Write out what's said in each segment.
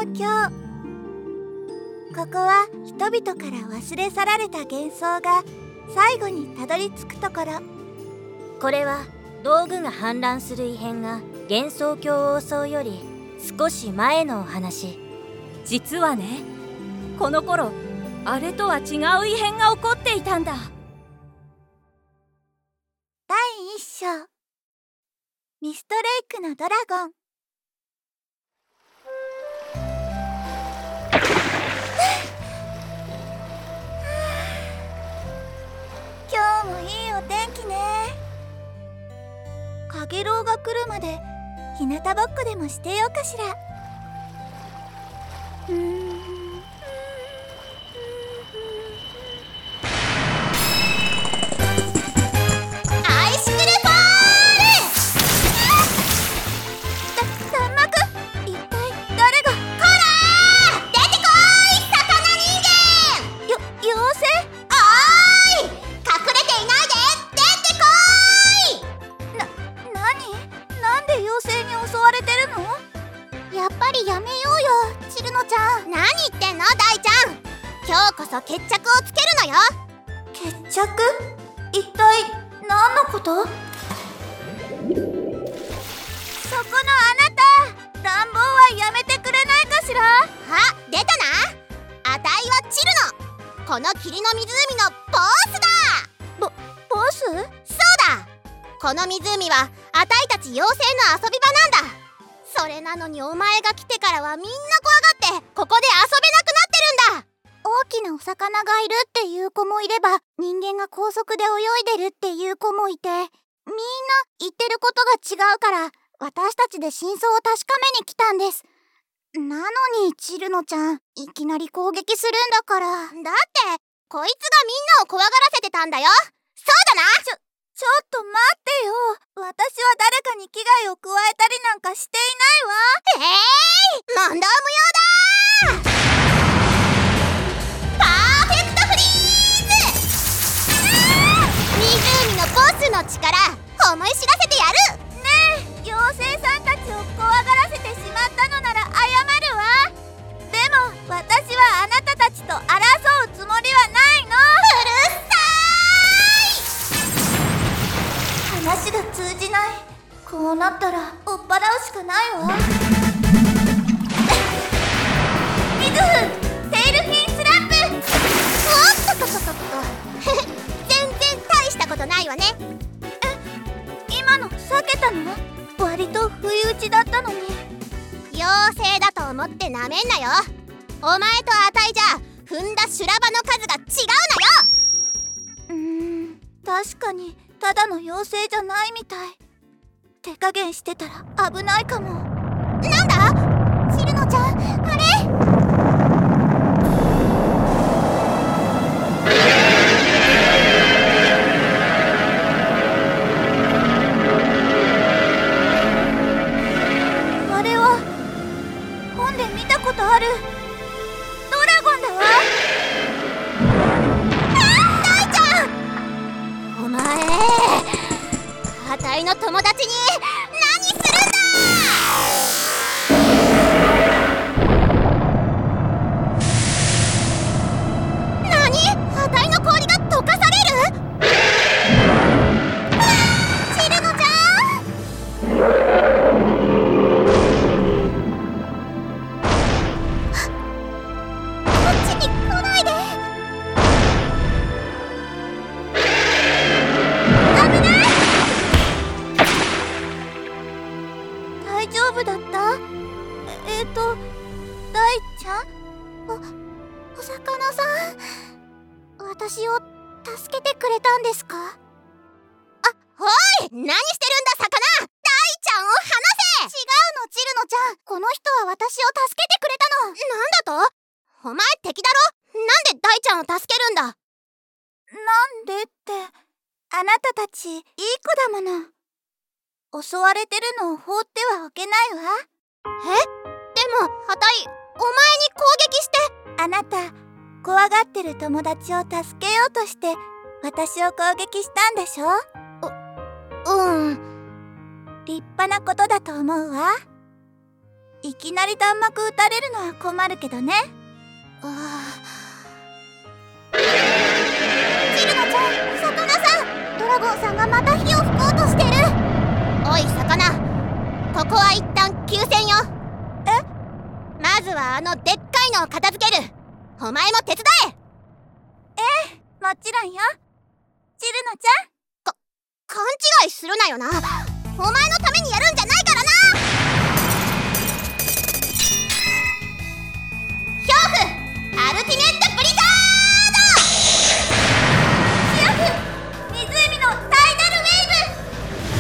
想郷。ここは人々から忘れ去られた幻想が最後にたどり着くところ。 これは道具が氾濫する異変が幻想郷を襲うより少し前のお話。 実はね、この頃あれとは違う異変が起こっていたんだ。 第一章、ミストレイクのドラゴン。今日もいいお天気ね。かげろうが来るまで日向ぼっこでもしてようかしら。 決着をつけるのよ。 決着？一体何のこと？そこのあなた、乱暴はやめてくれないかしら。 あ、出たな。あたいはチルノ、この霧の湖のボスだ。 ボス？そうだ。この湖はあたいたち妖精の遊び場なんだ。それなのにお前が来てからはみんな怖がってここで遊べなくなってるんだ。 大きなお魚がいるっていう子もいれば、人間が高速で泳いでるっていう子もいて、みんな言ってることが違うから、私たちで真相を確かめに来たんです。なのにチルノちゃん、いきなり攻撃するんだから。 だってこいつがみんなを怖がらせてたんだよ。そうだな。 ちょっと待ってよ。私は誰かに危害を加えたりなんかしていないわ。 問答無用だ。湖のボスの力思い知らせてやる。 ねえ、妖精さんたちを怖がらせてしまったのなら謝るわ。でも私はあなたたちと争うつもりはないの。 うるさ話が通じない。こうなったら追っ払うしかないわ。ミズフ、テイルフィンスランプ。 おっとっとっとっと全然大したことないわね。 今の避けたの？割と不意打ちだったのに。 妖精だと思ってなめんなよ。お前とあたいじゃ踏んだ修羅場の数が違うのよ。 確かにただの妖精じゃないみたい。手加減してたら危ないかも。 なんだ？チルノちゃん、あれ？ あれは本で見たことあるドラゴンだわ。 大ちゃん、お前あたいの友達に何するんだ。何？あたいの氷が溶かされる？チルノちゃん？こっちに来ないで。危ない。 大丈夫だった？大ちゃん？お魚さん、私を助けてくれたんですか？ おい、何してるんだ魚。大ちゃんを離せ。 違うの、チルノちゃん。この人は私を助けてくれたの。 なんだと？お前敵だろ。なんで大ちゃんを助けるんだ。 なんでって、あなたたちいい子だもの。襲われてるのを放ってはおけないわ。 でもあたいお前に攻撃して。 あなた、怖がってる友達を助けようとして私を攻撃したんでしょ？立派なことだと思うわ。 いきなり弾幕撃たれるのは困るけどね。チルノちゃん、魚さん、ドラゴンさんがまた火を吹こうとしてる。 おい魚、ここは一旦休戦よ。まずはあのでっかいのを片付ける。お前も手伝え。 もちろんよ。チルノちゃん。 勘違いするなよな。お前のためにやるんじゃないからな。恐怖アルティメットブリザード。 湖のタイダルウェーブ。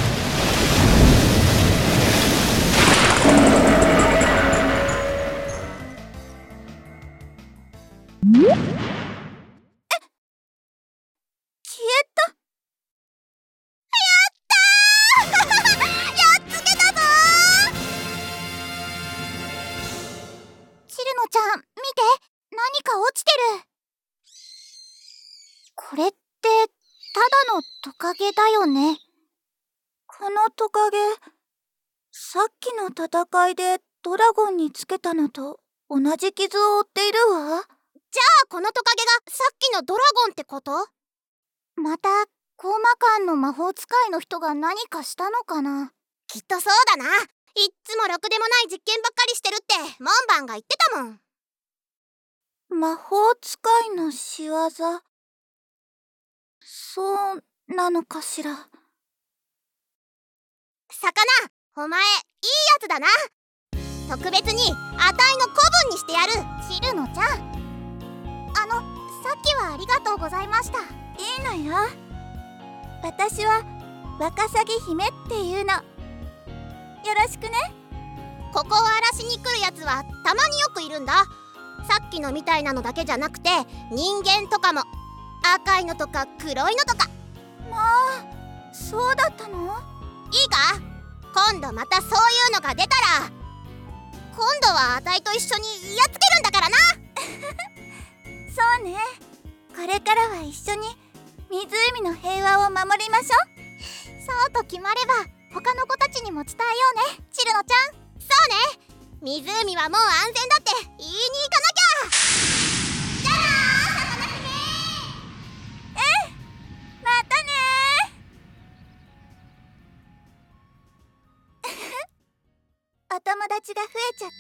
消えた。 やっつけたぞチルノちゃん、見て。何か落ちてる。これってただのトカゲだよね。このトカゲ、さっきの戦いでドラゴンにつけたのと同じ傷を負っているわ。 じゃあこのトカゲがさっきのドラゴンってこと？ またコーマ館の魔法使いの人が何かしたのかな。 きっとそうだな。いっつもろくでもない実験ばっかりしてるって門番が言ってたもん。 魔法使いの仕業、そうなのかしら。 魚、お前いいやつだな。特別にあたいの子分にしてやる。 チルノちゃん、さっきはありがとうございました。いいのよ。私はワカサギ姫っていうの。よろしくね。 ここを荒らしに来るやつはたまによくいるんだ。さっきのみたいなのだけじゃなくて人間とかも赤いのとか黒いのとか。 まあ、そうだったの？ いいか、今度またそういうのが出たら今度はあたいと一緒にやっつけるんだからな。 そうね。これからは一緒に湖の平和を守りましょう。そうと決まれば他の子たちにも伝えようね、チルノちゃん。 そうね。湖はもう安全だって言いに行かなきゃ。じゃあな、魚姫。 またねー。お友達が増えちゃった。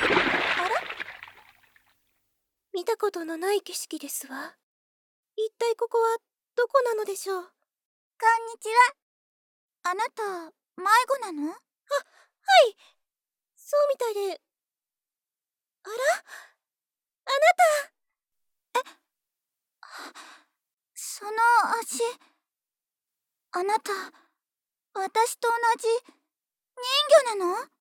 あら？ 見たことのない景色ですわ。一体ここはどこなのでしょう。 こんにちは。あなた、迷子なの？ はい、そうみたいで。あら、あなた。 その足、あなた、私と同じ人魚なの？